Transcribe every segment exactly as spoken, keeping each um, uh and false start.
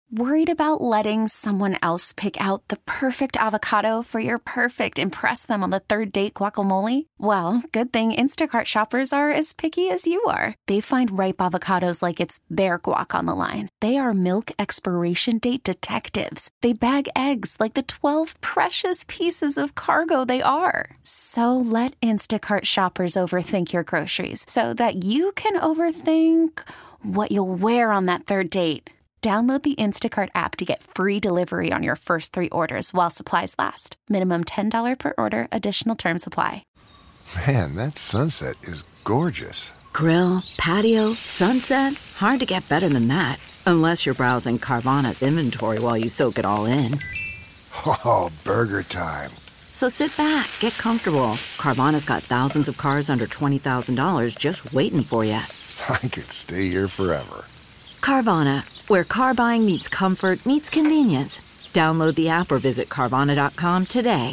Worried about letting someone else pick out the perfect avocado for your perfect impress them on the third date guacamole? Well, good thing Instacart shoppers are as picky as you are. They find ripe avocados like it's their guac on the line. They are milk expiration date detectives. They bag eggs like the twelve precious pieces of cargo they are. So let Instacart shoppers overthink your groceries so that you can overthink what you'll wear on that third date. Download the Instacart app to get free delivery on your first three orders while supplies last. Minimum ten dollars per order. Additional terms apply. Man, that sunset is gorgeous. Grill, patio, sunset. Hard to get better than that. Unless you're browsing Carvana's inventory while you soak it all in. Oh, burger time. So sit back, get comfortable. Carvana's got thousands of cars under twenty thousand dollars just waiting for you. I could stay here forever. Carvana, where car buying meets comfort, meets convenience. Download the app or visit Carvana dot com today.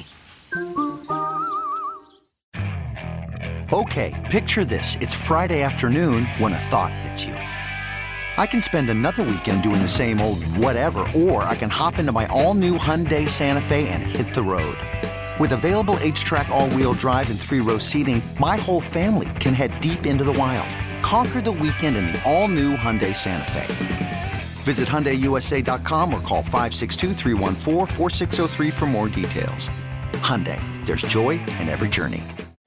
Okay, picture this. It's Friday afternoon when a thought hits you. I can spend another weekend doing the same old whatever, or I can hop into my all-new Hyundai Santa Fe and hit the road. With available H-Track all-wheel drive and three-row seating, my whole family can head deep into the wild. Conquer the weekend in the all-new Hyundai Santa Fe. Visit Hyundai U S A dot com or call five six two, three one four, four six zero three for more details. Hyundai, there's joy in every journey.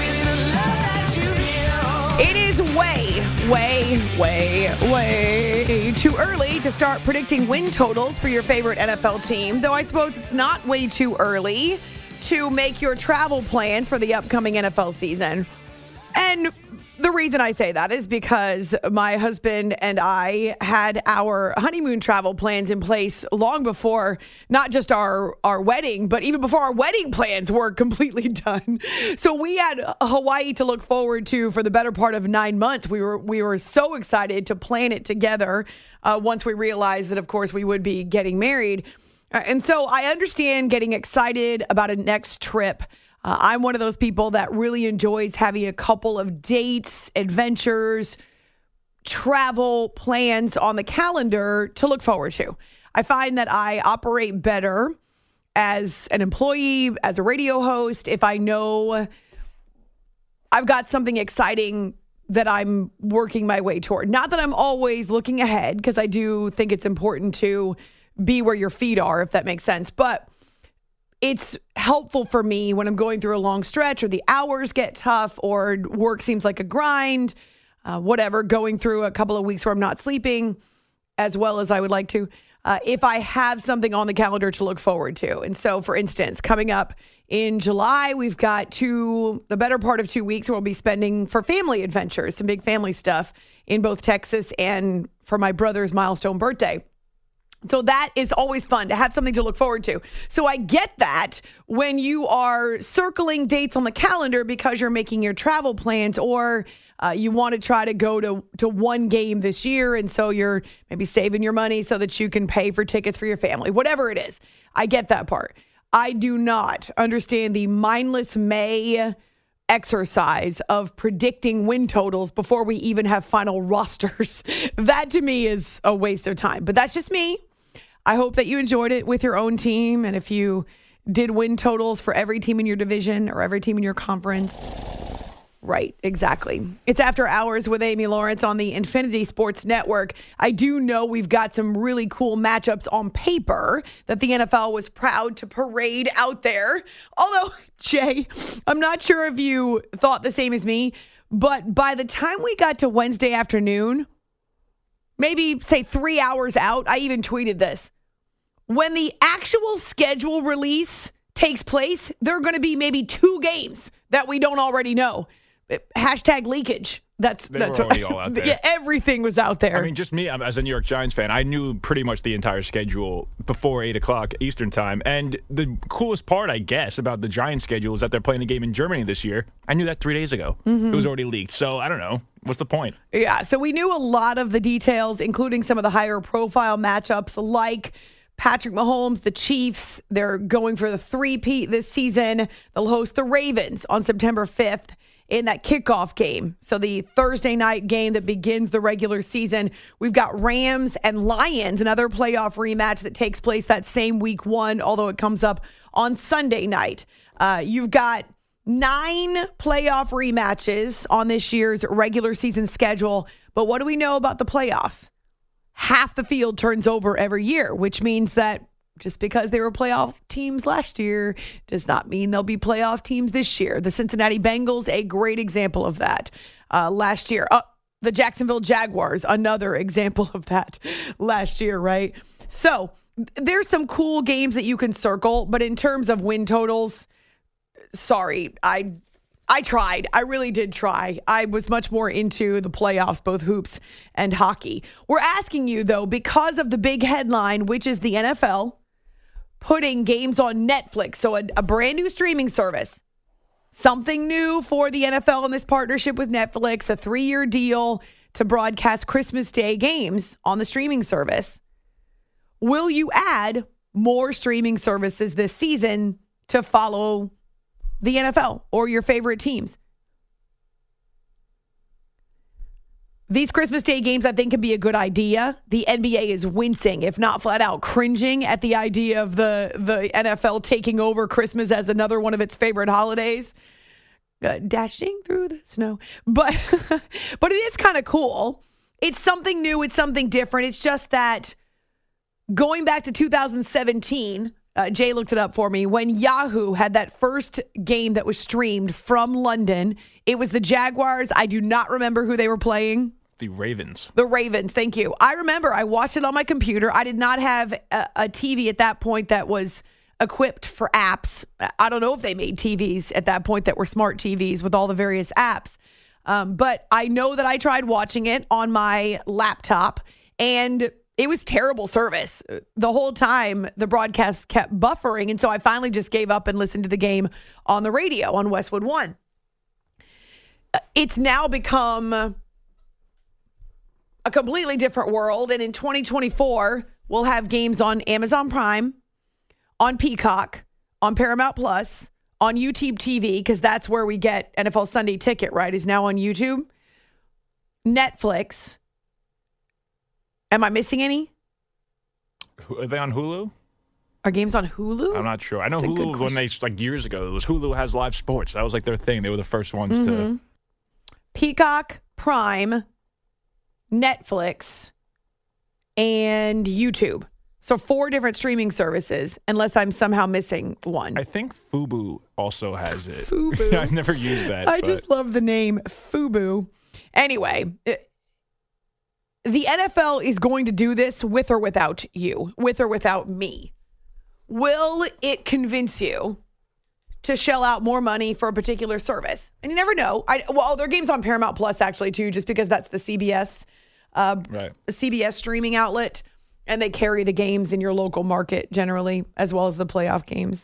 It is way, way, way, way too early to start predicting win totals for your favorite N F L team, though I suppose it's not way too early to make your travel plans for the upcoming N F L season. And the reason I say that is because my husband and I had our honeymoon travel plans in place long before not just our, our wedding, but even before our wedding plans were completely done. So we had Hawaii to look forward to for the better part of nine months. We were we were so excited to plan it together uh, once we realized that, of course, we would be getting married. Uh, and so I understand getting excited about a next trip. Uh, I'm one of those people that really enjoys having a couple of dates, adventures, travel plans on the calendar to look forward to. I find that I operate better as an employee, as a radio host, if I know I've got something exciting that I'm working my way toward. Not that I'm always looking ahead, because I do think it's important to be where your feet are, if that makes sense. But it's helpful for me when I'm going through a long stretch or the hours get tough or work seems like a grind, uh, whatever, going through a couple of weeks where I'm not sleeping as well as I would like to, uh, if I have something on the calendar to look forward to. And so, for instance, coming up in July, we've got two, the better part of two weeks where we'll be spending for family adventures, some big family stuff in both Texas and for my brother's milestone birthday. So that is always fun to have something to look forward to. So I get that when you are circling dates on the calendar because you're making your travel plans, or uh, you want to try to go to, to one game this year. And so you're maybe saving your money so that you can pay for tickets for your family, whatever it is. I get that part. I do not understand the mindless May exercise of predicting win totals before we even have final rosters. That to me is a waste of time, but that's just me. I hope that you enjoyed it with your own team. And if you did win totals for every team in your division or every team in your conference, right, exactly. It's After Hours with Amy Lawrence on the Infinity Sports Network. I do know we've got some really cool matchups on paper that the N F L was proud to parade out there. Although, Jay, I'm not sure if you thought the same as me, but by the time we got to Wednesday afternoon, maybe say three hours out, I even tweeted this. When the actual schedule release takes place, there are going to be maybe two games that we don't already know. Hashtag leakage. That's they that's were already what, all out there. Yeah, everything was out there. I mean, just me as a New York Giants fan, I knew pretty much the entire schedule before eight o'clock Eastern time. And the coolest part, I guess, about the Giants schedule is that they're playing a game in Germany this year. I knew that three days ago. Mm-hmm. It was already leaked. So I don't know. What's the point? Yeah, so we knew a lot of the details, including some of the higher profile matchups like Patrick Mahomes, the Chiefs. They're going for the three-peat this season. They'll host the Ravens on September fifth in that kickoff game. So the Thursday night game that begins the regular season, we've got Rams and Lions, another playoff rematch that takes place that same week one, although it comes up on Sunday night. Uh, you've got nine playoff rematches on this year's regular season schedule. But what do we know about the playoffs? Half the field turns over every year, which means that just because they were playoff teams last year does not mean they'll be playoff teams this year. The Cincinnati Bengals, a great example of that uh, last year. Uh, the Jacksonville Jaguars, another example of that last year, right? So there's some cool games that you can circle, but in terms of win totals, sorry, I I tried. I really did try. I was much more into the playoffs, both hoops and hockey. We're asking you, though, because of the big headline, which is the N F L putting games on Netflix, so a, a brand new streaming service, something new for the N F L in this partnership with Netflix, a three-year deal to broadcast Christmas Day games on the streaming service. Will you add more streaming services this season to follow the N F L or your favorite teams? These Christmas Day games, I think, can be a good idea. The N B A is wincing, if not flat out cringing, at the idea of the, the N F L taking over Christmas as another one of its favorite holidays. Uh, dashing through the snow. But, but it is kind of cool. It's something new. It's something different. It's just that going back to two thousand seventeen, Uh, Jay looked it up for me. When Yahoo had that first game that was streamed from London, it was the Jaguars. I do not remember who they were playing. The Ravens. The Ravens, thank you. I remember I watched it on my computer. I did not have a, a T V at that point that was equipped for apps. I don't know if they made T Vs at that point that were smart T Vs with all the various apps. Um, but I know that I tried watching it on my laptop, and it was terrible service. The whole time, the broadcast kept buffering, and so I finally just gave up and listened to the game on the radio on Westwood One. It's now become a completely different world, and in twenty twenty-four, we'll have games on Amazon Prime, on Peacock, on Paramount Plus, on YouTube T V, because that's where we get N F L Sunday Ticket, right, is now on YouTube, Netflix. Am I missing any? Are they on Hulu? Are games on Hulu? I'm not sure. I know That's Hulu when they, like years ago, it was Hulu has live sports. That was like their thing. They were the first ones mm-hmm. to. Peacock, Prime, Netflix, and YouTube. So four different streaming services, unless I'm somehow missing one. I think Fubo also has it. Fubo. I've never used that. I but. just love the name Fubo. Anyway, it, the N F L is going to do this with or without you, with or without me. Will it convince you to shell out more money for a particular service? And you never know. I, well, their game's on Paramount Plus, actually, too, just because that's the C B S, uh, right. C B S streaming outlet. And they carry the games in your local market generally, as well as the playoff games.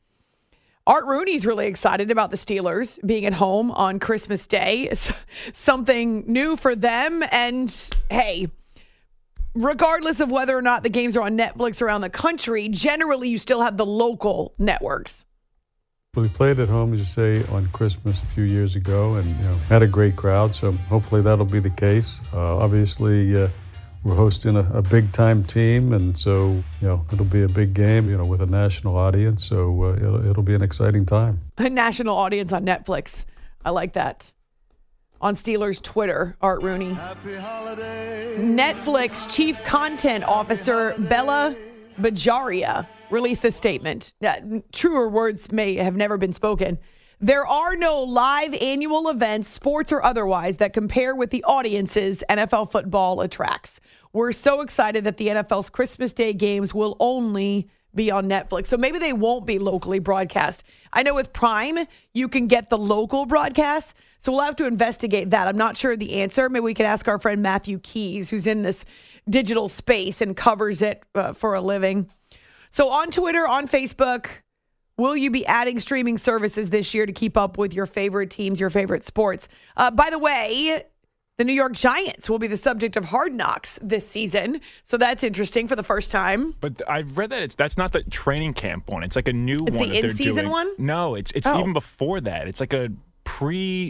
Art Rooney's really excited about the Steelers being at home on Christmas Day. It's something new for them. And hey, regardless of whether or not the games are on Netflix around the country, generally you still have the local networks. We played at home, as you say, on Christmas a few years ago and you know, had a great crowd. So hopefully that'll be the case. Uh, obviously, uh, we're hosting a, a big-time team, and so you know it'll be a big game, you know, with a national audience. So uh, it'll, it'll be an exciting time. A national audience on Netflix. I like that. On Steelers Twitter, Art Rooney. Happy holiday. Netflix Chief Content Officer Bella Bajaria released a statement. Uh, truer words may have never been spoken. There are no live annual events, sports or otherwise, that compare with the audiences N F L football attracts. We're so excited that the N F L's Christmas Day games will only be on Netflix. So maybe they won't be locally broadcast. I know with Prime, you can get the local broadcast. So we'll have to investigate that. I'm not sure the answer. Maybe we can ask our friend Matthew Keys, who's in this digital space and covers it uh, for a living. So on Twitter, on Facebook, will you be adding streaming services this year to keep up with your favorite teams, your favorite sports? Uh, by the way, the New York Giants will be the subject of Hard Knocks this season. So that's interesting for the first time. But I've read that it's that's not the training camp one. It's like a new it's one the that they're in-season doing. one? No, it's it's oh. even before that. It's like a pre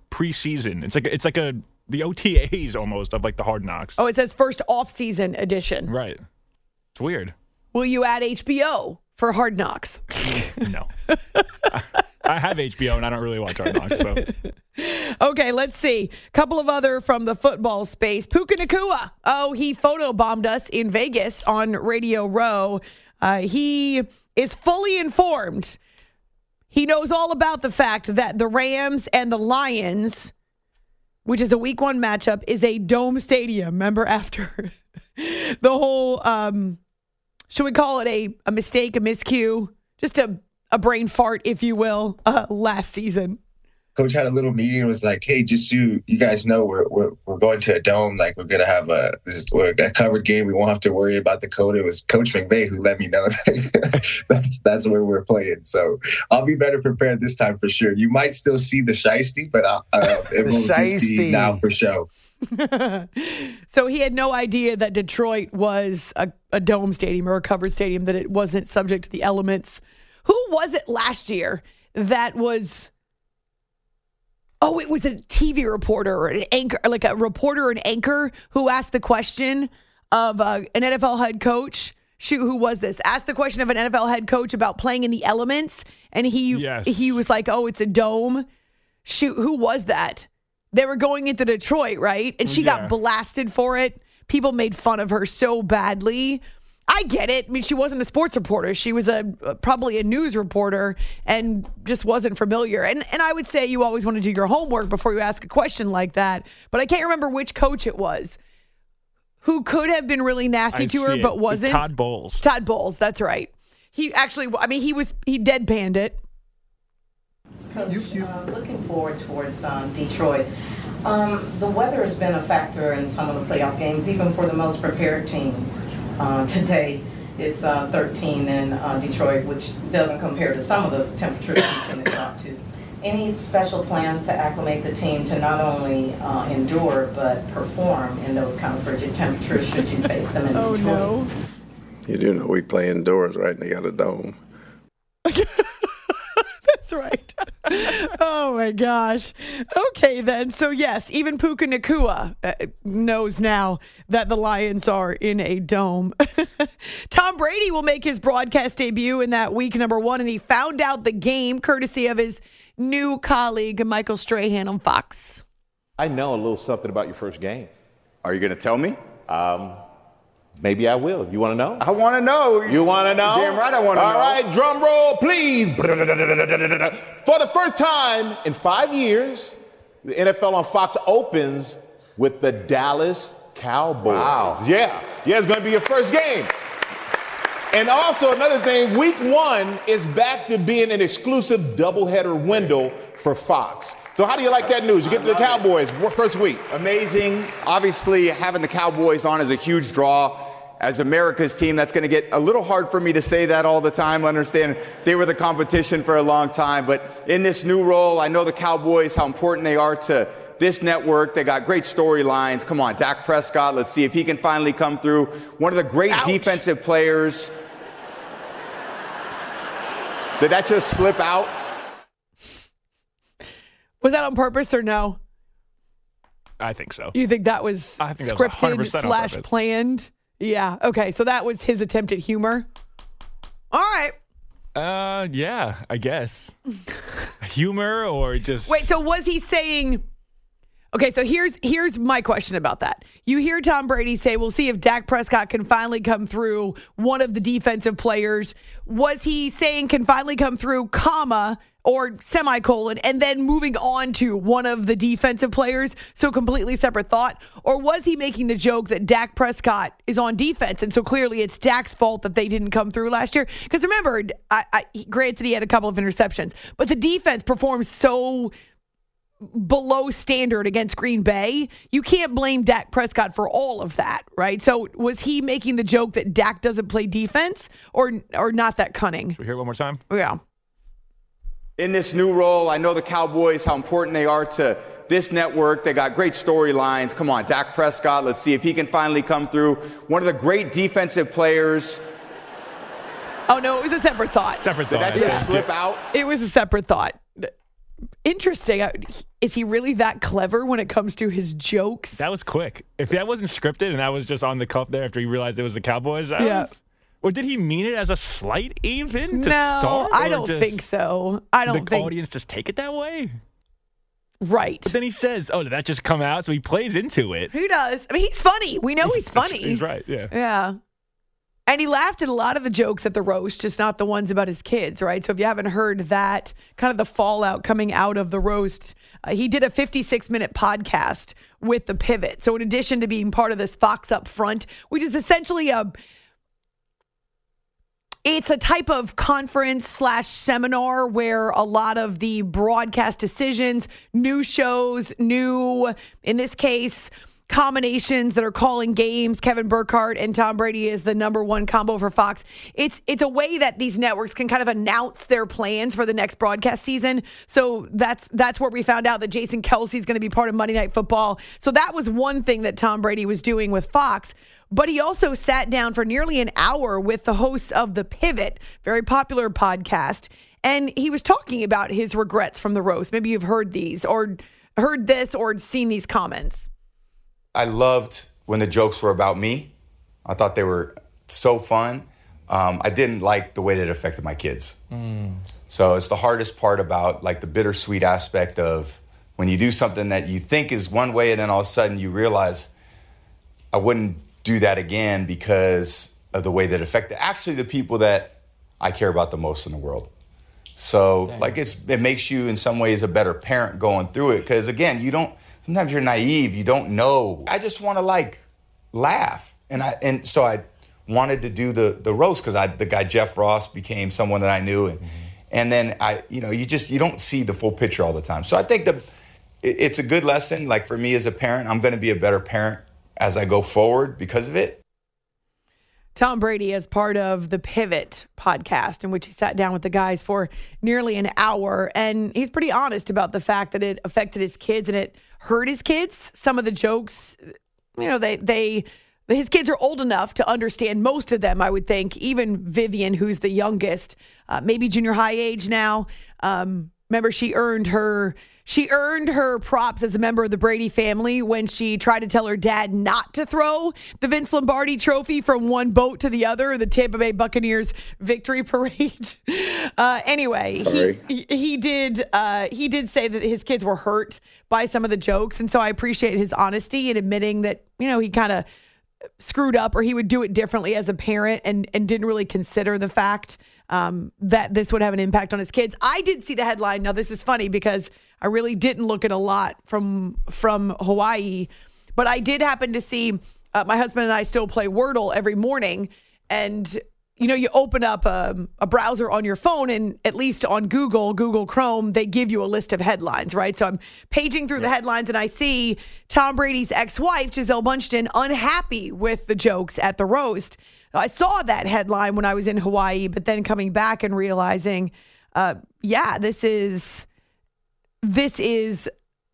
preseason. It's like it's like a the O T As almost of like the Hard Knocks. Oh, it says first off-season edition. Right. It's weird. Will you add H B O for Hard Knocks? No. I, I have H B O and I don't really watch Hard Knocks. So. Okay, let's see. A couple of other from the football space. Puka Nacua. Oh, he photobombed us in Vegas on Radio Row. Uh, he is fully informed. He knows all about the fact that the Rams and the Lions, which is a week one matchup, is a dome stadium. Remember, after the whole, um, should we call it a, a mistake, a miscue, just a, a brain fart, if you will, uh, last season. Coach had a little meeting and was like, hey, just so you, you guys know, we're, we're we're going to a dome. Like, we're going to have a, this is, we're a covered game. We won't have to worry about the code. It was Coach McVay who let me know that's that's where we're playing. So I'll be better prepared this time for sure. You might still see the shiesty, but I'll, uh, it will just be now for show. So he had no idea that Detroit was a, a dome stadium or a covered stadium, that it wasn't subject to the elements. Who was it last year that was... Oh, it was a T V reporter or an anchor, like a reporter or an anchor who asked the question of uh, an N F L head coach. Shoot, who was this? Asked the question of an N F L head coach about playing in the elements, and he yes. he was like, "Oh, it's a dome." Shoot, who was that? They were going into Detroit, right? And she yeah. got blasted for it. People made fun of her so badly. I get it. I mean, she wasn't a sports reporter. She was a probably a news reporter and just wasn't familiar. And and I would say you always want to do your homework before you ask a question like that. But I can't remember which coach it was who could have been really nasty I to her, it. but wasn't. Todd Bowles. Todd Bowles, that's right. He actually, I mean, he was he deadpanned it. Coach, you, you. Uh, looking forward towards um, Detroit. Um, the weather has been a factor in some of the playoff games, even for the most prepared teams. Uh, today it's uh, thirteen in uh, Detroit, which doesn't compare to some of the temperatures we tend to drop to. Any special plans to acclimate the team to not only uh, endure but perform in those kind of frigid temperatures should you face them in oh, Detroit? No. You do know we play indoors, right? And they got a dome. That's right. Oh, my gosh. Okay, then. So, yes, even Puka Nacua uh, knows now that the Lions are in a dome. Tom Brady will make his broadcast debut in that week number one, and he found out the game courtesy of his new colleague, Michael Strahan on Fox. I know a little something about your first game. Are you going to tell me? Um, maybe I will. You want to know? I want to know. You want to know? Damn right I want to know. All right, drum roll, please. For the first time in five years, the N F L on Fox opens with the Dallas Cowboys. Wow. Yeah. Yeah, it's going to be your first game. And also another thing, week one is back to being an exclusive doubleheader window for Fox. So how do you like that news? You get to the Cowboys first week. Amazing. Obviously, having the Cowboys on is a huge draw. As America's team, that's going to get a little hard for me to say that all the time. I understand they were the competition for a long time. But in this new role, I know the Cowboys, how important they are to this network. They got great storylines. Come on, Dak Prescott. Let's see if he can finally come through. One of the great Ouch. defensive players. Did that just slip out? Was that on purpose or no? I think so. You think that was I think that was one hundred scripted percent on slash purpose. planned? Yeah. Okay. So that was his attempt at humor. All right. Uh, yeah, I guess. Humor or just... Wait, so was he saying... Okay, so here's here's my question about that. You hear Tom Brady say, we'll see if Dak Prescott can finally come through, one of the defensive players. Was he saying can finally come through, comma, or semicolon, and then moving on to one of the defensive players? So completely separate thought. Or was he making the joke that Dak Prescott is on defense, and so clearly it's Dak's fault that they didn't come through last year? Because remember, I, I, granted he had a couple of interceptions, but the defense performed so below standard against Green Bay. You can't blame Dak Prescott for all of that, right? So was he making the joke that Dak doesn't play defense, or or not that cunning? Should we hear it one more time? Yeah. In this new role, I know the Cowboys, how important they are to this network. They got great storylines. Come on, Dak Prescott. Let's see if he can finally come through. One of the great defensive players. Oh, no, it was a separate thought. Separate Did thought. that just Yeah. slip out? It was a separate thought. Interesting. Is he really that clever when it comes to his jokes? That was quick. If that wasn't scripted and that was just on the cuff there after he realized it was the Cowboys, that yeah. was, or did he mean it as a slight even to no, start? I don't think so. I don't the think the audience just take it that way. Right. But then he says, oh, did that just come out? So he plays into it. Who does? I mean, he's funny. We know he's funny. He's right, yeah. Yeah. And he laughed at a lot of the jokes at the roast, just not the ones about his kids, right? So if you haven't heard that, kind of the fallout coming out of the roast, uh, he did a fifty-six minute podcast with The Pivot. So in addition to being part of this Fox Up Front, which is essentially a, it's a type of conference slash seminar where a lot of the broadcast decisions, new shows, new, in this case, combinations that are calling games. Kevin Burkhardt and Tom Brady is the number one combo for Fox. It's it's a way that these networks can kind of announce their plans for the next broadcast season. So that's that's where we found out that Jason Kelce is going to be part of Monday Night Football. So that was one thing that Tom Brady was doing with Fox. But he also sat down for nearly an hour with the hosts of The Pivot, very popular podcast. And he was talking about his regrets from the roast. Maybe you've heard these or heard this or seen these comments. I loved when the jokes were about me. I thought they were so fun. Um, I didn't like the way that it affected my kids. Mm. So it's the hardest part about like the bittersweet aspect of when you do something that you think is one way and then all of a sudden you realize I wouldn't do that again because of the way that it affected actually the people that I care about the most in the world. So Dang. like it's it makes you in some ways a better parent going through it because again, you don't sometimes you're naive, you don't know. I just want to like laugh. And I and so I wanted to do the the roast because I the guy Jeff Ross became someone that I knew and mm-hmm. and then I you know, you just you don't see the full picture all the time. So I think the it, it's a good lesson. Like for me as a parent, I'm gonna be a better parent as I go forward because of it. Tom Brady as part of the Pivot podcast in which he sat down with the guys for nearly an hour. And he's pretty honest about the fact that it affected his kids and it hurt his kids. Some of the jokes, you know, they, they, his kids are old enough to understand most of them, I would think. Even Vivian, who's the youngest, uh, maybe junior high age now. Um, remember, she earned her... She earned her props as a member of the Brady family when she tried to tell her dad not to throw the Vince Lombardi trophy from one boat to the other, the Tampa Bay Buccaneers victory parade. Uh, anyway, he, he did uh, he did say that his kids were hurt by some of the jokes. And so I appreciate his honesty in admitting that, you know, he kind of screwed up or he would do it differently as a parent and, and didn't really consider the fact um, that this would have an impact on his kids. I did see the headline. Now, this is funny because I really didn't look at a lot from from Hawaii, but I did happen to see uh, my husband and I still play Wordle every morning. And, you know, you open up a, a browser on your phone and at least on Google, Google Chrome, they give you a list of headlines, right? So I'm paging through the headlines and I see Tom Brady's ex-wife, Gisele Bundchen, unhappy with the jokes at the roast. I saw that headline when I was in Hawaii, but then coming back and realizing, uh, yeah, this is... This is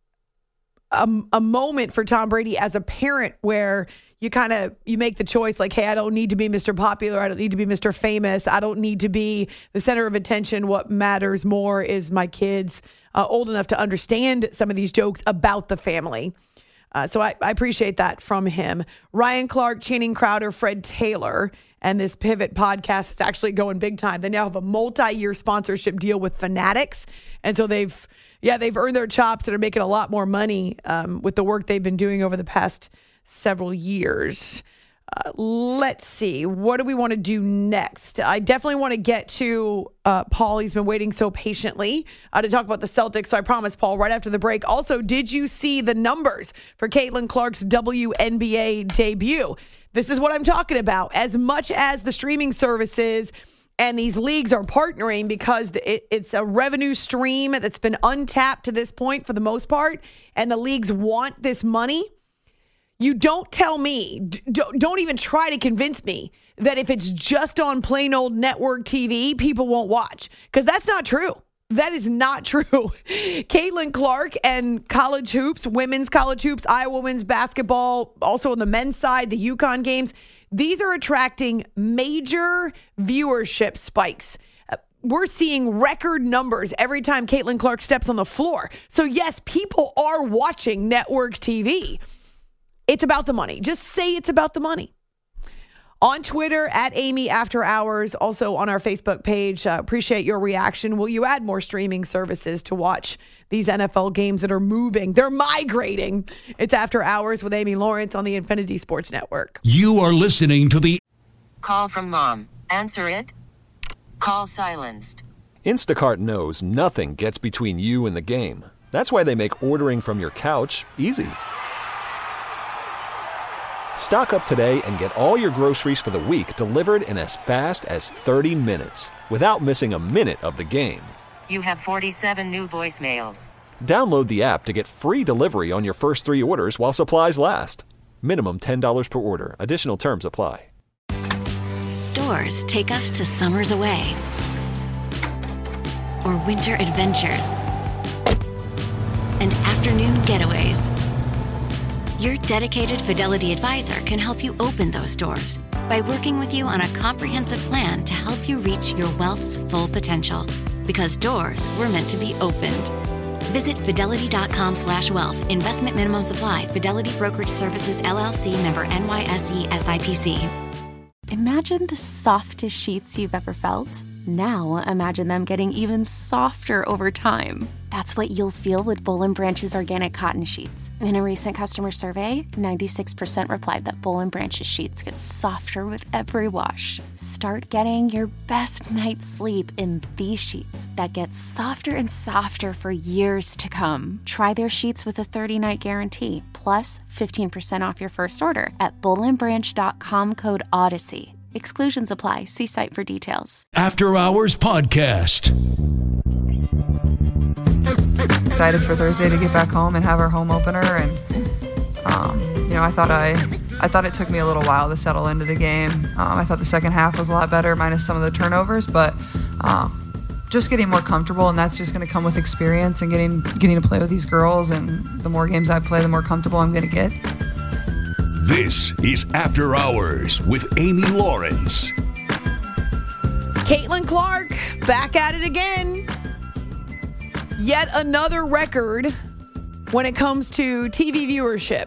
a, a moment for Tom Brady as a parent where you kind of, you make the choice like, hey, I don't need to be Mister Popular. I don't need to be Mister Famous. I don't need to be the center of attention. What matters more is my kids uh, old enough to understand some of these jokes about the family. Uh, so I, I appreciate that from him. Ryan Clark, Channing Crowder, Fred Taylor, and this Pivot podcast is actually going big time. They now have a multi-year sponsorship deal with Fanatics. And so they've, yeah, they've earned their chops and are making a lot more money um, with the work they've been doing over the past several years. Uh, let's see. What do we want to do next? I definitely want to get to uh, Paul. He's been waiting so patiently uh, to talk about the Celtics. So I promise, Paul, right after the break. Also, did you see the numbers for Caitlin Clark's W N B A debut? This is what I'm talking about. As much as the streaming services and these leagues are partnering because it, it's a revenue stream that's been untapped to this point for the most part, and the leagues want this money. You don't tell me, don't, don't even try to convince me that if it's just on plain old network T V, people won't watch, because that's not true. That is not true. Caitlin Clark and college hoops, women's college hoops, Iowa women's basketball, also on the men's side, the UConn games, these are attracting major viewership spikes. we're seeing record numbers every time Caitlin Clark steps on the floor. So, yes, people are watching network T V. It's about the money. Just say it's about the money. On Twitter, at Amy After Hours, also on our Facebook page. Uh, appreciate your reaction. Will you add more streaming services to watch these N F L games that are moving? They're migrating. It's After Hours with Amy Lawrence on the Infinity Sports Network. You are listening to the Call from Mom. Answer it. Call silenced. Instacart knows nothing gets between you and the game. That's why they make ordering from your couch easy. Stock up today and get all your groceries for the week delivered in as fast as thirty minutes without missing a minute of the game. You have forty-seven new voicemails. Download the app to get free delivery on your first three orders while supplies last. Minimum ten dollars per order. Additional terms apply. Doors take us to summers away or winter adventures and afternoon getaways. Your dedicated Fidelity advisor can help you open those doors by working with you on a comprehensive plan to help you reach your wealth's full potential. Because doors were meant to be opened. Visit fidelity.com slash wealth. Investment minimum supply. Fidelity Brokerage Services, L L C, member N Y S E S I P C. Imagine the softest sheets you've ever felt. Now imagine them getting even softer over time. That's what you'll feel with Boll and Branch's organic cotton sheets. In a recent customer survey, ninety-six percent replied that Boll and Branch's sheets get softer with every wash. Start getting your best night's sleep in these sheets that get softer and softer for years to come. Try their sheets with a thirty-night guarantee, plus fifteen percent off your first order at boll and branch dot com code Odyssey. Exclusions apply. See site for details. After Hours Podcast. Excited for Thursday to get back home and have our home opener, and um, you know, I thought I, I thought it took me a little while to settle into the game. Um, I thought the second half was a lot better, minus some of the turnovers, but um, just getting more comfortable, and that's just going to come with experience and getting getting to play with these girls. And the more games I play, the more comfortable I'm going to get. This is After Hours with Amy Lawrence. Caitlin Clark back at it again. Yet another record when it comes to T V viewership.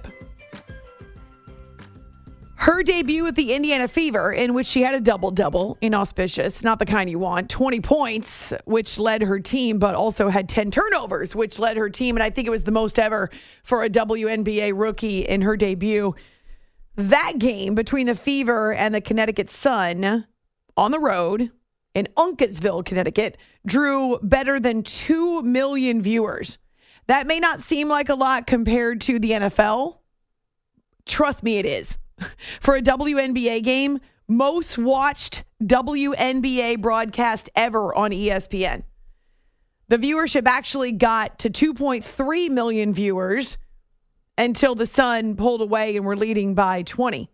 Her debut with the Indiana Fever, in which she had a double-double, inauspicious, not the kind you want, twenty points, which led her team, but also had ten turnovers, which led her team, and I think it was the most ever for a W N B A rookie in her debut. That game between the Fever and the Connecticut Sun on the road in Uncasville, Connecticut, drew better than two million viewers. That may not seem like a lot compared to the N F L. Trust me, it is. For a W N B A game, most watched W N B A broadcast ever on E S P N. The viewership actually got to two point three million viewers until the Sun pulled away and were leading by twenty.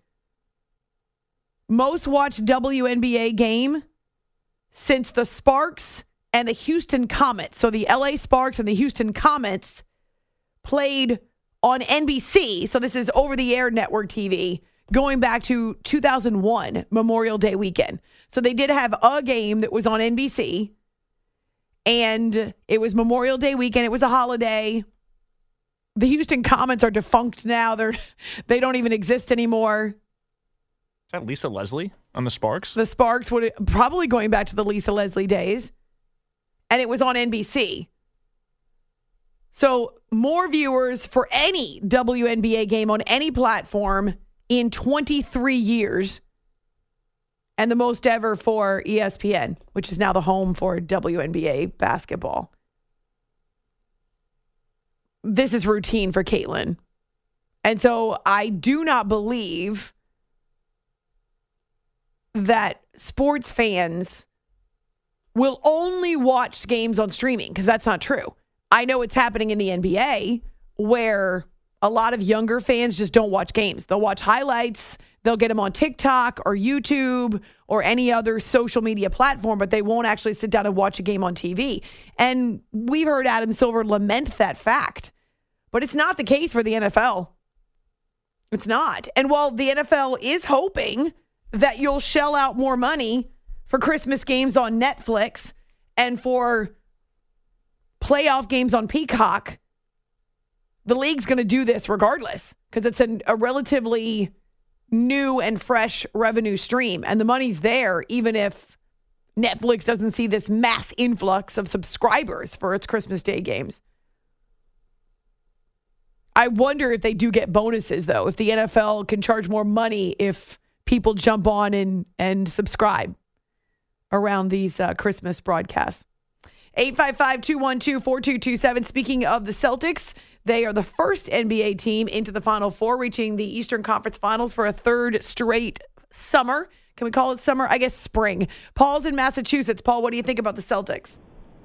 Most watched W N B A game since the Sparks and the Houston Comets. So the L A Sparks and the Houston Comets played on N B C. So this is over-the-air network T V going back to two thousand one, Memorial Day weekend. So they did have a game that was on N B C, and it was Memorial Day weekend. It was a holiday. The Houston Comets are defunct now. They're, they don't even exist anymore. Is that Lisa Leslie on the Sparks? The Sparks would probably going back to the Lisa Leslie days. And it was on N B C. So more viewers for any W N B A game on any platform in twenty-three years. And the most ever for E S P N, which is now the home for W N B A basketball. This is routine for Caitlin. And so I do not believe that sports fans will only watch games on streaming, because that's not true. I know it's happening in the N B A where a lot of younger fans just don't watch games. They'll watch highlights. They'll get them on TikTok or YouTube or any other social media platform, but they won't actually sit down and watch a game on T V. And we've heard Adam Silver lament that fact. But it's not the case for the N F L. It's not. And while the N F L is hoping that you'll shell out more money for Christmas games on Netflix And for playoff games on Peacock, the league's going to do this regardless because it's an, a relatively new and fresh revenue stream. And the money's there even if Netflix doesn't see this mass influx of subscribers for its Christmas Day games. I wonder if they do get bonuses, though, if the N F L can charge more money if people jump on and, and subscribe around these uh, Christmas broadcasts. eight five five, two one two, four two two seven. Speaking of the Celtics, they are the first N B A team into the Final Four, reaching the Eastern Conference Finals for a third straight summer. Can we call it summer? I guess spring. Paul's in Massachusetts. Paul, what do you think about the Celtics?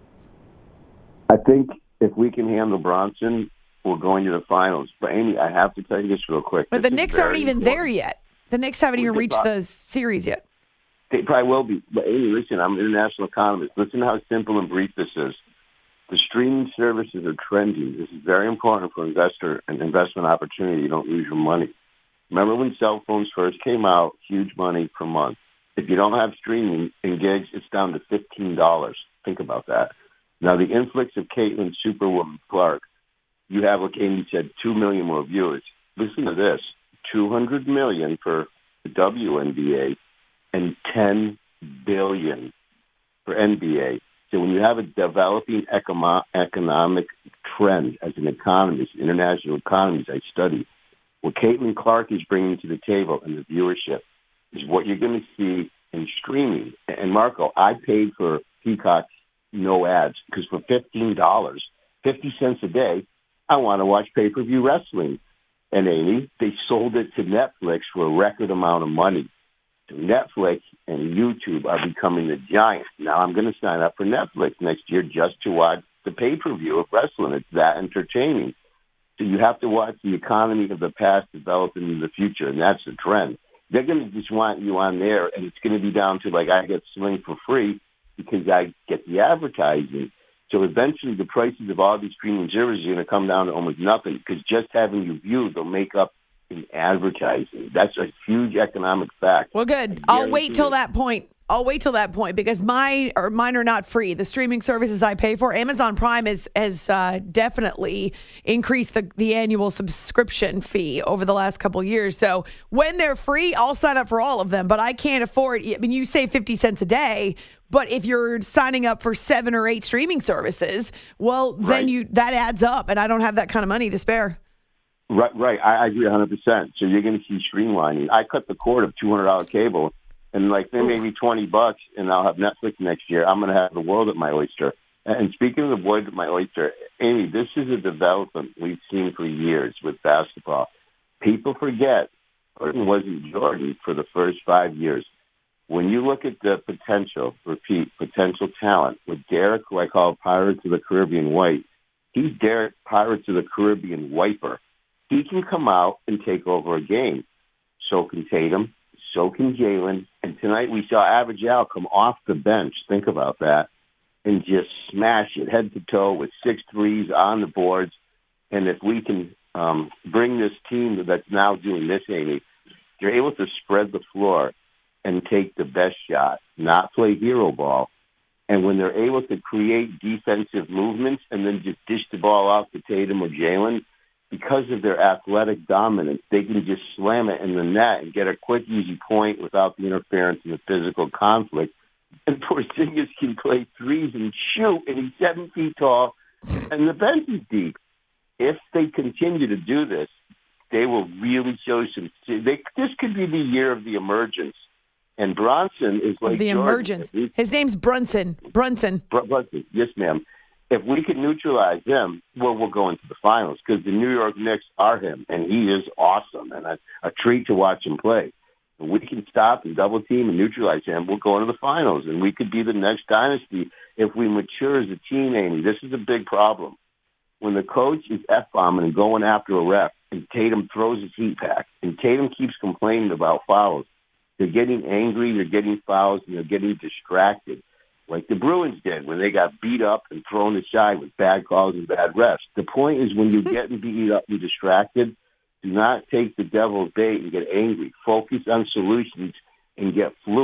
I think if we can handle Bronson, we're going to the finals. But, Amy, I have to tell you this real quick. But this the Knicks aren't even important. there yet. The Knicks haven't we even reached talk. the series yet. They probably will be. But, Amy, listen, I'm an international economist. Listen to how simple and brief this is. The streaming services are trending. This is very important for investor and investment opportunity. You don't lose your money. Remember when cell phones first came out, huge money per month. If you don't have streaming in gigs, it's down to fifteen dollars. Think about that. Now, the influx of Caitlin Superwoman Clark, you have, like Amy said, two million more viewers. Listen to this, two hundred million for the W N B A and ten billion for N B A. So when you have a developing econo- economic trend as an economist, international economies I study, what Caitlin Clark is bringing to the table and the viewership is what you're going to see in streaming. And Marco, I paid for Peacock no ads because for fifteen dollars, fifty cents a day, I want to watch pay-per-view wrestling. And Amy, they sold it to Netflix for a record amount of money. So Netflix and YouTube are becoming the giants. Now I'm going to sign up for Netflix next year just to watch the pay-per-view of wrestling. It's that entertaining. So you have to watch the economy of the past develop into the future, and that's the trend. They're going to just want you on there, and it's going to be down to, like, I get Sling for free because I get the advertising. So eventually the prices of all these streaming services are going to come down to almost nothing because just having you viewed, they'll make up in advertising. That's a huge economic fact. Well, good. I'll wait till that point. I'll wait till that point because mine or mine are not free. The streaming services I pay for, Amazon Prime has has uh, definitely increased the, the annual subscription fee over the last couple of years. So when they're free, I'll sign up for all of them. But I can't afford. I mean, you save fifty cents a day, but if you're signing up for seven or eight streaming services, well, then right. you that adds up, and I don't have that kind of money to spare. Right, right. I, I agree one hundred percent. So you're going to see streamlining. I cut the cord of two hundred dollars cable. And like they maybe twenty bucks, and I'll have Netflix next year. I'm going to have the world at my oyster. And speaking of the world at my oyster, Amy, this is a development we've seen for years with basketball. People forget Jordan wasn't Jordan for the first five years. When you look at the potential, repeat, potential talent with Derek, who I call Pirates of the Caribbean White, he's Derek Pirates of the Caribbean Wiper. He can come out and take over a game. So can Tatum. So can Jalen. And tonight we saw Average Al come off the bench, think about that, and just smash it head to toe with six threes on the boards. And if we can um, bring this team that's now doing this, Amy, you're able to spread the floor and take the best shot, not play hero ball. And when they're able to create defensive movements and then just dish the ball off to Tatum or Jalen, because of their athletic dominance, they can just slam it in the net and get a quick, easy point without the interference and the physical conflict. And Porzingis can play threes and shoot, and he's seven feet tall, and the bench is deep. If they continue to do this, they will really show some. They, this could be the year of the emergence. And Bronson is like the Jordan. emergence. His name's Brunson. Brunson. Br- Brunson. Yes, ma'am. If we can neutralize him, well, we'll go into the finals because the New York Knicks are him, and he is awesome and a, a treat to watch him play. If we can stop and double team and neutralize him, we'll go into the finals, and we could be the next dynasty if we mature as a team, Amy. This is a big problem. When the coach is F-bombing and going after a ref, and Tatum throws his heat pack, and Tatum keeps complaining about fouls, they're getting angry, they're getting fouls, and they're getting distracted. Like the Bruins did when they got beat up and thrown aside with bad calls and bad refs. The point is when you're getting beat up and distracted, do not take the devil's bait and get angry. Focus on solutions and get fluid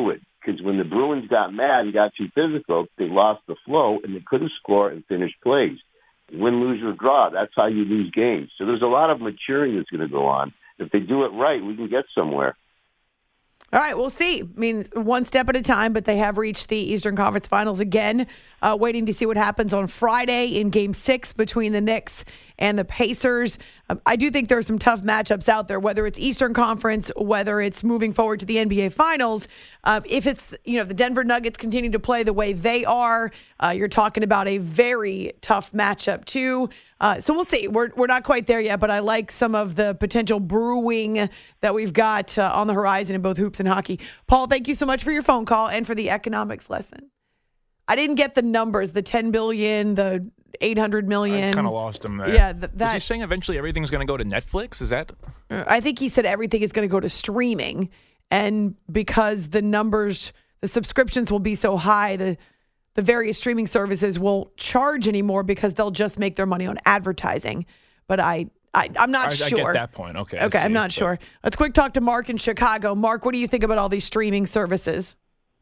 because when the Bruins got mad and got too physical, they lost the flow and they couldn't score and finish plays. Win, lose, or draw, that's how you lose games. So there's a lot of maturing that's going to go on. If they do it right, we can get somewhere. All right, we'll see. I mean, one step at a time, but they have reached the Eastern Conference Finals again, uh, waiting to see what happens on Friday in Game six between the Knicks and the Pacers. Um, I do think there are some tough matchups out there, whether it's Eastern Conference, whether it's moving forward to the N B A Finals. Uh, if it's, you know, the Denver Nuggets continue to play the way they are, uh, you're talking about a very tough matchup too. Uh, so we'll see. We're we're not quite there yet, but I like some of the potential brewing that we've got uh, on the horizon in both hoops and hockey. Paul, thank you so much for your phone call and for the economics lesson. I didn't get the numbers, the ten billion dollars, the eight hundred million dollars. I kind of lost him there. Yeah, th- that. Was he saying eventually everything's going to go to Netflix? Is that? I think he said everything is going to go to streaming, and because the numbers, the subscriptions will be so high, the the various streaming services won't charge anymore because they'll just make their money on advertising. But I, I I'm not I, sure. I get that point. Okay. Okay, see, I'm not but... sure. Let's quick talk to Mark in Chicago. Mark, what do you think about all these streaming services?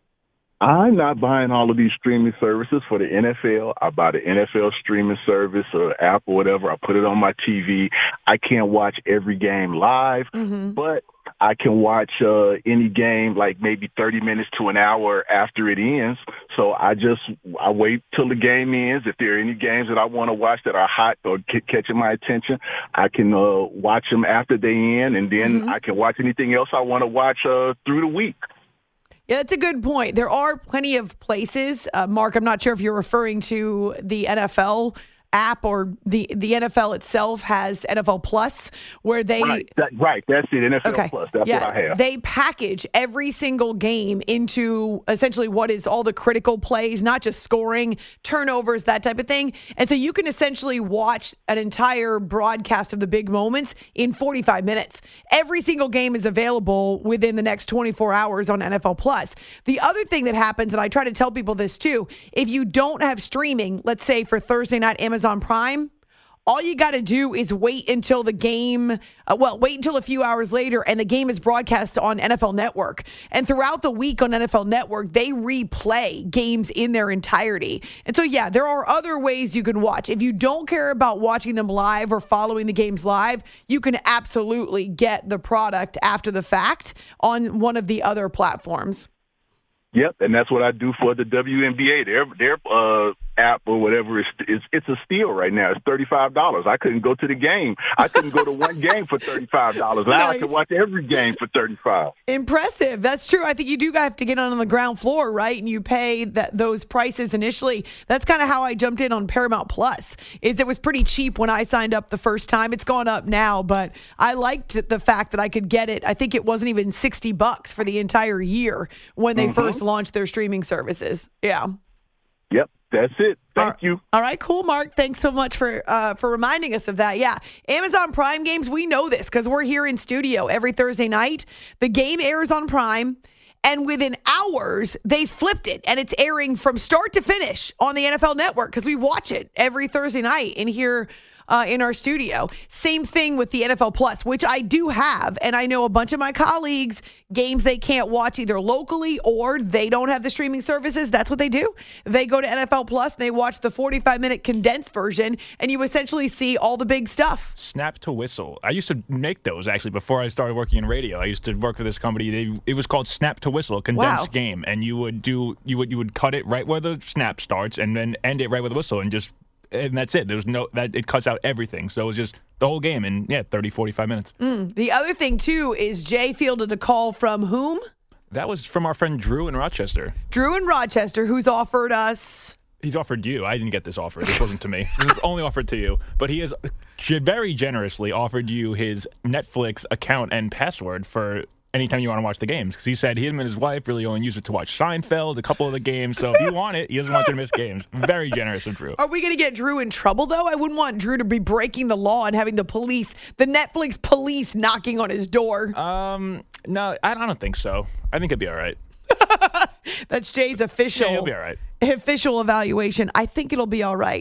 I'm not buying all of these streaming services for the N F L. I buy the N F L streaming service or app or whatever. I put it on my T V. I can't watch every game live, mm-hmm. but I can watch uh, any game like maybe thirty minutes to an hour after it ends. So I just I wait till the game ends. If there are any games that I want to watch that are hot or c- catching my attention, I can uh, watch them after they end, and then mm-hmm. I can watch anything else I want to watch uh, through the week. Yeah, that's a good point. There are plenty of places. Uh, Mark, I'm not sure if you're referring to the N F L app or the, the N F L itself has N F L Plus, where they... Right, that, right. That's it, N F L okay. Plus. That's yeah, what I have. They package every single game into essentially what is all the critical plays, not just scoring, turnovers, that type of thing. And so you can essentially watch an entire broadcast of the big moments in forty-five minutes. Every single game is available within the next twenty-four hours on N F L Plus. The other thing that happens, and I try to tell people this too, if you don't have streaming, let's say for Thursday night Amazon on Prime, all you got to do is wait until the game, uh, well, wait until a few hours later and the game is broadcast on N F L Network. And throughout the week on N F L Network, they replay games in their entirety. And so, yeah, there are other ways you can watch. If you don't care about watching them live or following the games live, you can absolutely get the product after the fact on one of the other platforms. Yep, and that's what I do for the W N B A. Their their uh, app or whatever is it's, it's a steal right now. It's thirty-five dollars. I couldn't go to the game. I couldn't go to one game for thirty-five dollars. Now nice. I can watch every game for thirty-five dollars. Impressive. That's true. I think you do have to get on the ground floor, right? And you pay that those prices initially. That's kind of how I jumped in on Paramount Plus. Is it was pretty cheap when I signed up the first time. It's gone up now, but I liked the fact that I could get it. I think it wasn't even sixty bucks for the entire year when they mm-hmm. first launched their streaming services. Yeah. Yep, that's it. Thank all, you. All right, cool, Mark. Thanks so much for uh, for reminding us of that. Yeah, Amazon Prime games, we know this because we're here in studio every Thursday night. The game airs on Prime, and within hours, they flipped it, and it's airing from start to finish on the N F L Network because we watch it every Thursday night in here uh, in our studio. Same thing with the N F L Plus, which I do have, and I know a bunch of my colleagues, games they can't watch either locally or they don't have the streaming services. That's what they do. They go to N F L Plus, and they watch the forty-five minute condensed version, and you essentially see all the big stuff. Snap to Whistle. I used to make those, actually, before I started working in radio. I used to work for this company. They, it was called Snap to Whistle, a condensed wow. game, and you would do you would you would cut it right where the snap starts, and then end it right with the whistle, and just and that's it. There's no that it cuts out everything, so it was just the whole game in yeah thirty, forty-five minutes. Mm. The other thing too is Jay fielded a call from whom? That was from our friend Drew in Rochester. Drew in Rochester, who's offered us. He's offered you. I didn't get this offer. This wasn't to me. This was only offered to you. But he has very generously offered you his Netflix account and password for anytime you want to watch the games. Because he said him and his wife really only use it to watch Seinfeld, a couple of the games. So if you want it, he doesn't want you to miss games. Very generous of Drew. Are we going to get Drew in trouble, though? I wouldn't want Drew to be breaking the law and having the police, the Netflix police knocking on his door. Um, no, I don't think so. I think it'd be all right. That's Jay's official. Yeah, he'll be all right. Official evaluation. I think it'll be all right.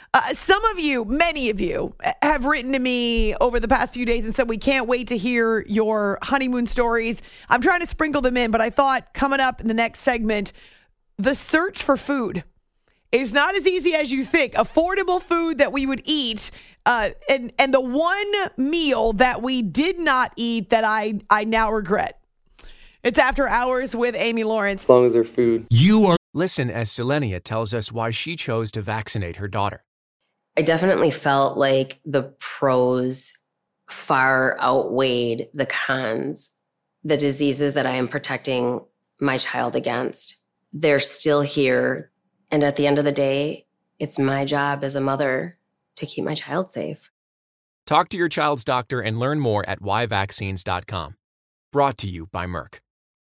Uh, some of you, many of you, have written to me over the past few days and said, we can't wait to hear your honeymoon stories. I'm trying to sprinkle them in, but I thought coming up in the next segment, the search for food. It's not as easy as you think. Affordable food that we would eat. Uh, and, and the one meal that we did not eat that I, I now regret. It's After Hours with Amy Lawrence. As long as they're food. You are. Listen as Selenia tells us why she chose to vaccinate her daughter. I definitely felt like the pros far outweighed the cons. The diseases that I am protecting my child against, they're still here. And at the end of the day, it's my job as a mother to keep my child safe. Talk to your child's doctor and learn more at why vaccines dot com. Brought to you by Merck.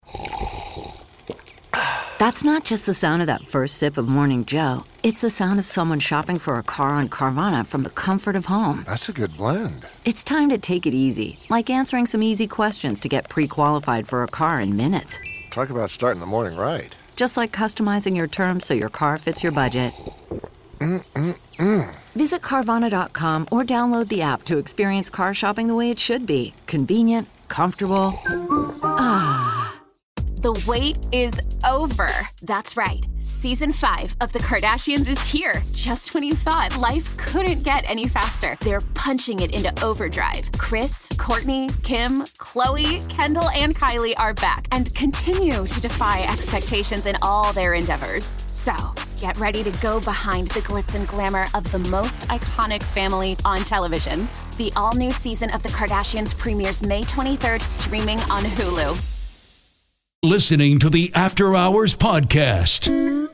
That's not just the sound of that first sip of Morning Joe. It's the sound of someone shopping for a car on Carvana from the comfort of home. That's a good blend. It's time to take it easy, like answering some easy questions to get pre-qualified for a car in minutes. Talk about starting the morning right. Just like customizing your terms so your car fits your budget. Mm-mm-mm. Visit Carvana dot com or download the app to experience car shopping the way it should be. Convenient, comfortable. Ah. The wait is over. That's right. Season five of The Kardashians is here. Just when you thought life couldn't get any faster, they're punching it into overdrive. Kris, Kourtney, Kim, Khloe, Kendall, and Kylie are back and continue to defy expectations in all their endeavors. So, get ready to go behind the glitz and glamour of the most iconic family on television. The all-new season of The Kardashians premieres May twenty-third, streaming on Hulu. Listening to the After Hours Podcast.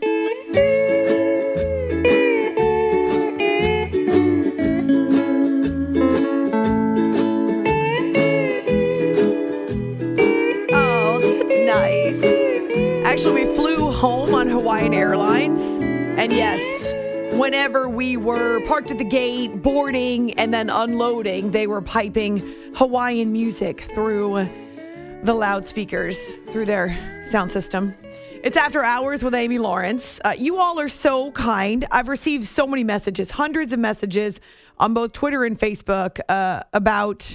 Oh, that's nice. Actually, we flew home on Hawaiian Airlines. And yes, whenever we were parked at the gate, boarding, and then unloading, they were piping Hawaiian music through the loudspeakers, through their sound system. It's After Hours with Amy Lawrence. Uh, you all are so kind. I've received so many messages, hundreds of messages on both Twitter and Facebook uh, about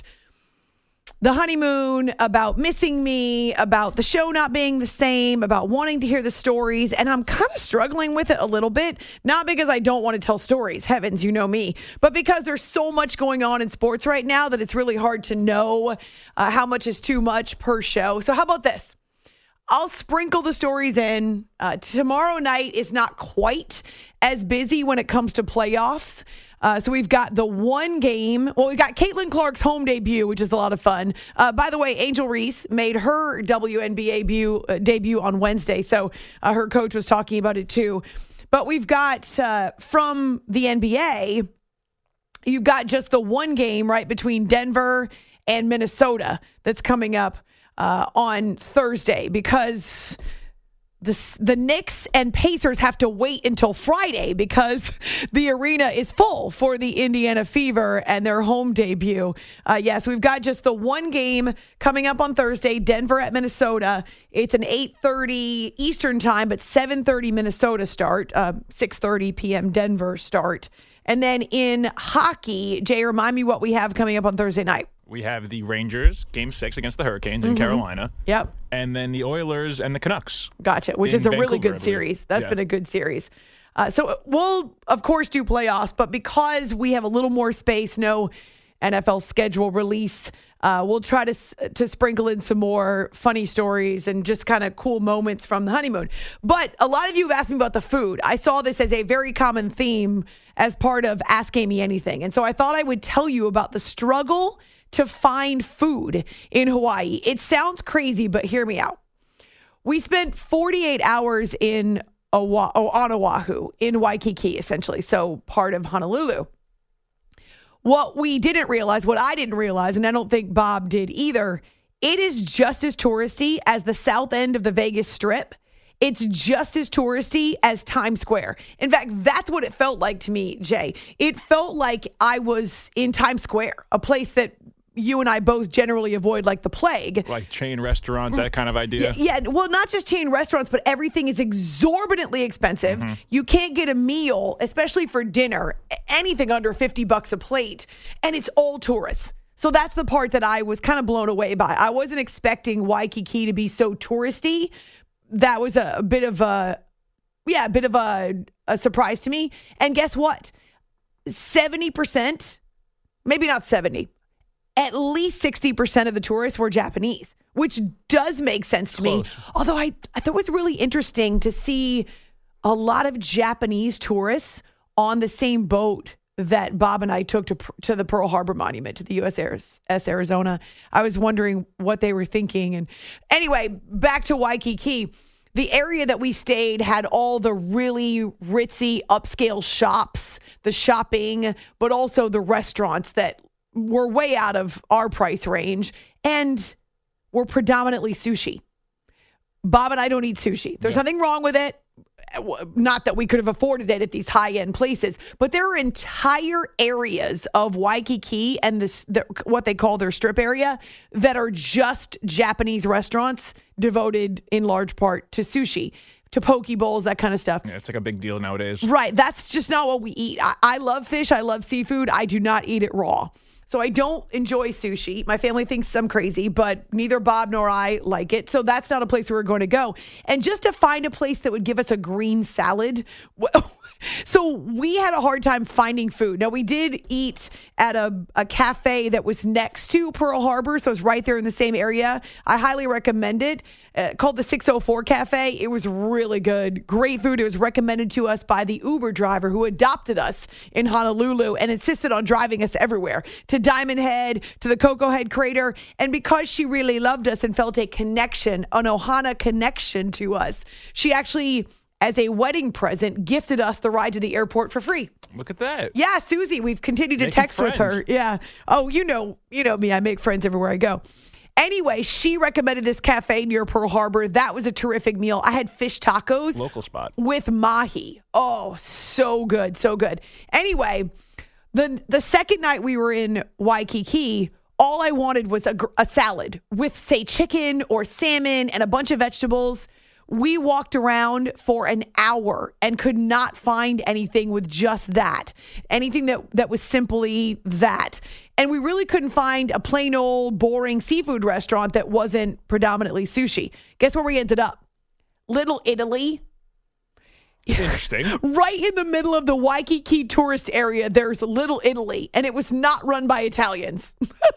the honeymoon, about missing me, about the show not being the same, about wanting to hear the stories. And I'm kind of struggling with it a little bit, not because I don't want to tell stories, heavens, you know me, but because there's so much going on in sports right now that it's really hard to know uh, how much is too much per show. So how about this? I'll sprinkle the stories in. Uh, tomorrow night is not quite as busy when it comes to playoffs. Uh, so we've got the one game. Well, we got Caitlin Clark's home debut, which is a lot of fun. Uh, by the way, Angel Reese made her W N B A debut, uh, debut on Wednesday. So uh, her coach was talking about it too. But we've got uh, from the N B A, you've got just the one game right between Denver and Minnesota that's coming up uh, on Thursday because the the Knicks and Pacers have to wait until Friday because the arena is full for the Indiana Fever and their home debut. Uh, yes, we've got just the one game coming up on Thursday, Denver at Minnesota. It's an eight thirty Eastern time, but seven thirty Minnesota start, uh, six thirty p.m. Denver start. And then in hockey, Jay, remind me what we have coming up on Thursday night. We have the Rangers, game six against the Hurricanes in Mm-hmm. Carolina. Yep. And then the Oilers and the Canucks. Gotcha, which in is a really Vancouver, good I believe. series. That's Yeah. been a good series. Uh, so we'll, of course, do playoffs, but because we have a little more space, no N F L schedule release, uh, we'll try to to sprinkle in some more funny stories and just kind of cool moments from the honeymoon. But a lot of you have asked me about the food. I saw this as a very common theme as part of Ask Amy Anything. And so I thought I would tell you about the struggle to find food in Hawaii. It sounds crazy, but hear me out. We spent forty-eight hours in Oahu, on Oahu, in Waikiki, essentially, so part of Honolulu. What we didn't realize, what I didn't realize, and I don't think Bob did either, it is just as touristy as the south end of the Vegas Strip. It's just as touristy as Times Square. In fact, that's what it felt like to me, Jay. It felt like I was in Times Square, a place that you and I both generally avoid like the plague. Like chain restaurants, that kind of idea. Yeah, yeah, well, not just chain restaurants, but everything is exorbitantly expensive. Mm-hmm. You can't get a meal, especially for dinner, anything under fifty bucks a plate, and it's all tourists. So that's the part that I was kind of blown away by. I wasn't expecting Waikiki to be so touristy. That was a, a bit of a, yeah, a bit of a, a surprise to me. And guess what? seventy percent, maybe not seventy, at least sixty percent of the tourists were Japanese, which does make sense to Close. me. Although I, I thought it was really interesting to see a lot of Japanese tourists on the same boat that Bob and I took to to the Pearl Harbor Monument, to the U S S Arizona. I was wondering what they were thinking. And anyway, back to Waikiki. The area that we stayed had all the really ritzy upscale shops, the shopping, but also the restaurants that were way out of our price range and were predominantly sushi. Bob and I don't eat sushi. There's yeah. nothing wrong with it. Not that we could have afforded it at these high-end places, but there are entire areas of Waikiki and this, the, what they call their strip area that are just Japanese restaurants devoted in large part to sushi, to poke bowls, that kind of stuff. Yeah, it's like a big deal nowadays. Right. That's just not what we eat. I, I love fish. I love seafood. I do not eat it raw. So I don't enjoy sushi. My family thinks I'm crazy, but neither Bob nor I like it. So that's not a place where we're going to go. And just to find a place that would give us a green salad. So we had a hard time finding food. Now, we did eat at a, a cafe that was next to Pearl Harbor. So it's right there in the same area. I highly recommend it. Uh, called the six oh four Cafe. It was really good. Great food. It was recommended to us by the Uber driver who adopted us in Honolulu and insisted on driving us everywhere. To Diamond Head, to the Coco Head Crater. And because she really loved us and felt a connection, an Ohana connection to us, she actually, as a wedding present, gifted us the ride to the airport for free. Look at that. Yeah, Susie, we've continued to Making text friends. with her. Yeah. Oh, you know, you know me. I make friends everywhere I go. Anyway, she recommended this cafe near Pearl Harbor. That was a terrific meal. I had fish tacos. Local spot. With mahi. Oh, so good. So good. Anyway, the the second night we were in Waikiki, all I wanted was a, a salad with, say, chicken or salmon and a bunch of vegetables. We walked around for an hour and could not find anything with just that. Anything that, that was simply that. And we really couldn't find a plain old boring seafood restaurant that wasn't predominantly sushi. Guess where we ended up? Little Italy. Interesting. Right in the middle of the Waikiki tourist area, there's Little Italy, and it was not run by Italians.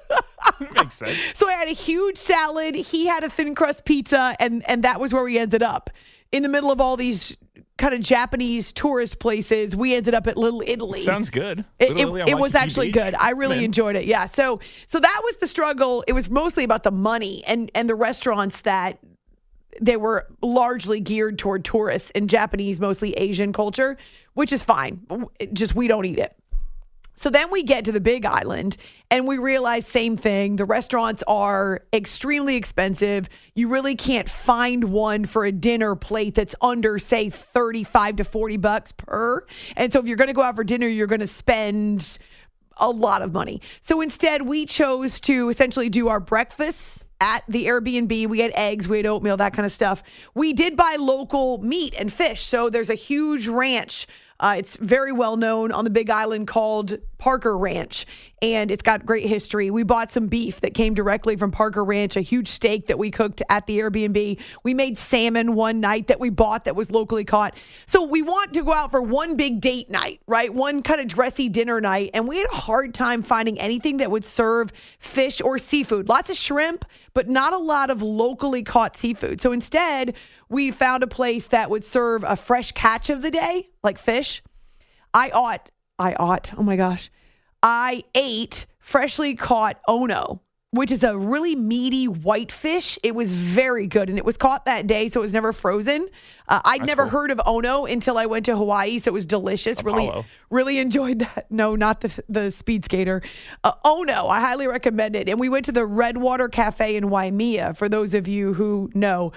Makes sense. So I had a huge salad. He had a thin crust pizza, and, and that was where we ended up. In the middle of all these kind of Japanese tourist places, we ended up at Little Italy. Sounds good. It, it, it was actually Beach. good. I really Man. enjoyed it. Yeah. So so that was the struggle. It was mostly about the money and, and the restaurants that they were largely geared toward tourists and Japanese, mostly Asian culture, which is fine. Just we don't eat it. So then we get to the Big Island and we realize same thing. The restaurants are extremely expensive. You really can't find one for a dinner plate that's under, say, thirty-five to forty bucks per. And so if you're going to go out for dinner, you're going to spend a lot of money. So instead, we chose to essentially do our breakfasts at the Airbnb. We had eggs, we had oatmeal, that kind of stuff. We did buy local meat and fish. So there's a huge ranch. Uh, it's very well known on the Big Island called Parker Ranch, and it's got great history. We bought some beef that came directly from Parker Ranch, a huge steak that we cooked at the Airbnb. We made salmon one night that we bought that was locally caught. So we want to go out for one big date night, right? One kind of dressy dinner night, and we had a hard time finding anything that would serve fish or seafood. Lots of shrimp, but not a lot of locally caught seafood. So instead, we found a place that would serve a fresh catch of the day, like fish. I ought, I ought, oh my gosh. I ate freshly caught ono, which is a really meaty white fish. It was very good, and it was caught that day, so it was never frozen. Uh, I'd That's never cool. heard of ono until I went to Hawaii, so it was delicious. Apollo. Really, really enjoyed that. No, not the the speed skater. Uh, ono, I highly recommend it. And we went to the Redwater Cafe in Waimea, for those of you who know.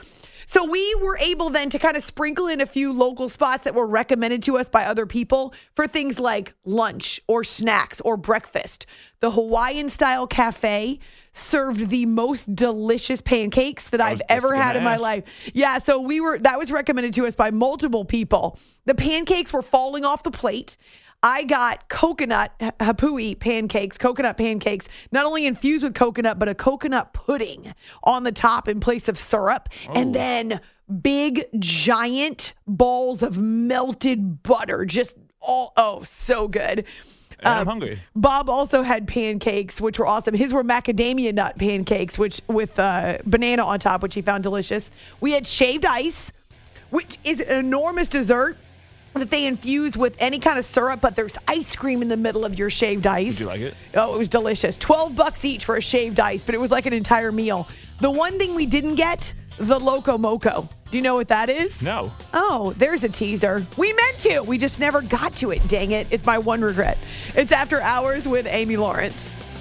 So we were able then to kind of sprinkle in a few local spots that were recommended to us by other people for things like lunch or snacks or breakfast. The Hawaiian style cafe served the most delicious pancakes that I've ever had in my life. Yeah, so we were that was recommended to us by multiple people. The pancakes were falling off the plate. I got coconut hapui pancakes, coconut pancakes, not only infused with coconut, but a coconut pudding on the top in place of syrup. Oh. And then big, giant balls of melted butter. Just all, oh, so good. I'm um, hungry. Bob also had pancakes, which were awesome. His were macadamia nut pancakes, which with uh, banana on top, which he found delicious. We had shaved ice, which is an enormous dessert that they infuse with any kind of syrup, but there's ice cream in the middle of your shaved ice. Did you like it? Oh, it was delicious. twelve bucks each for a shaved ice, but it was like an entire meal. The one thing we didn't get, the Loco Moco. Do you know what that is? No. Oh, there's a teaser. We meant to. We just never got to it. Dang it. It's my one regret. It's After Hours with Amy Lawrence.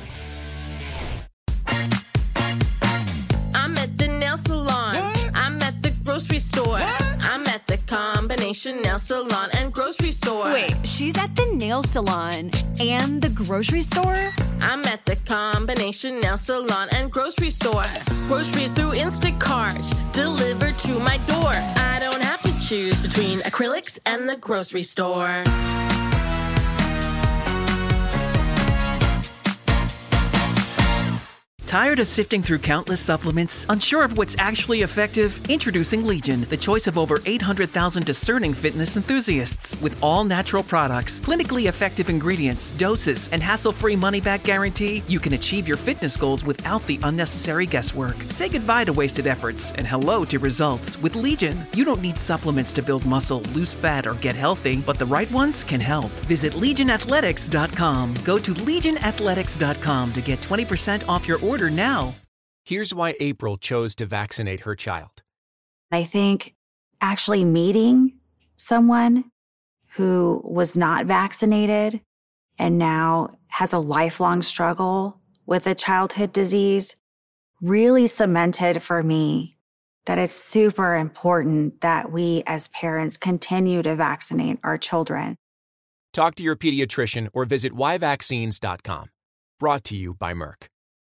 I'm at the nail salon. What? I'm at the grocery store. What? I'm at the Combination Nail Salon and Grocery Store. Wait, she's at the nail salon and the grocery store? I'm at the Combination Nail Salon and Grocery Store. Groceries through Instacart, delivered to my door. I don't have to choose between acrylics and the grocery store. Tired of sifting through countless supplements? Unsure of what's actually effective? Introducing Legion, the choice of over eight hundred thousand discerning fitness enthusiasts. With all natural products, clinically effective ingredients, doses, and hassle-free money-back guarantee, you can achieve your fitness goals without the unnecessary guesswork. Say goodbye to wasted efforts and hello to results. With Legion, you don't need supplements to build muscle, lose fat, or get healthy, but the right ones can help. Visit Legion Athletics dot com. Go to Legion Athletics dot com to get twenty percent off your order now. Here's why April chose to vaccinate her child. I think actually meeting someone who was not vaccinated and now has a lifelong struggle with a childhood disease really cemented for me that it's super important that we as parents continue to vaccinate our children. Talk to your pediatrician or visit why vaccines dot com. Brought to you by Merck.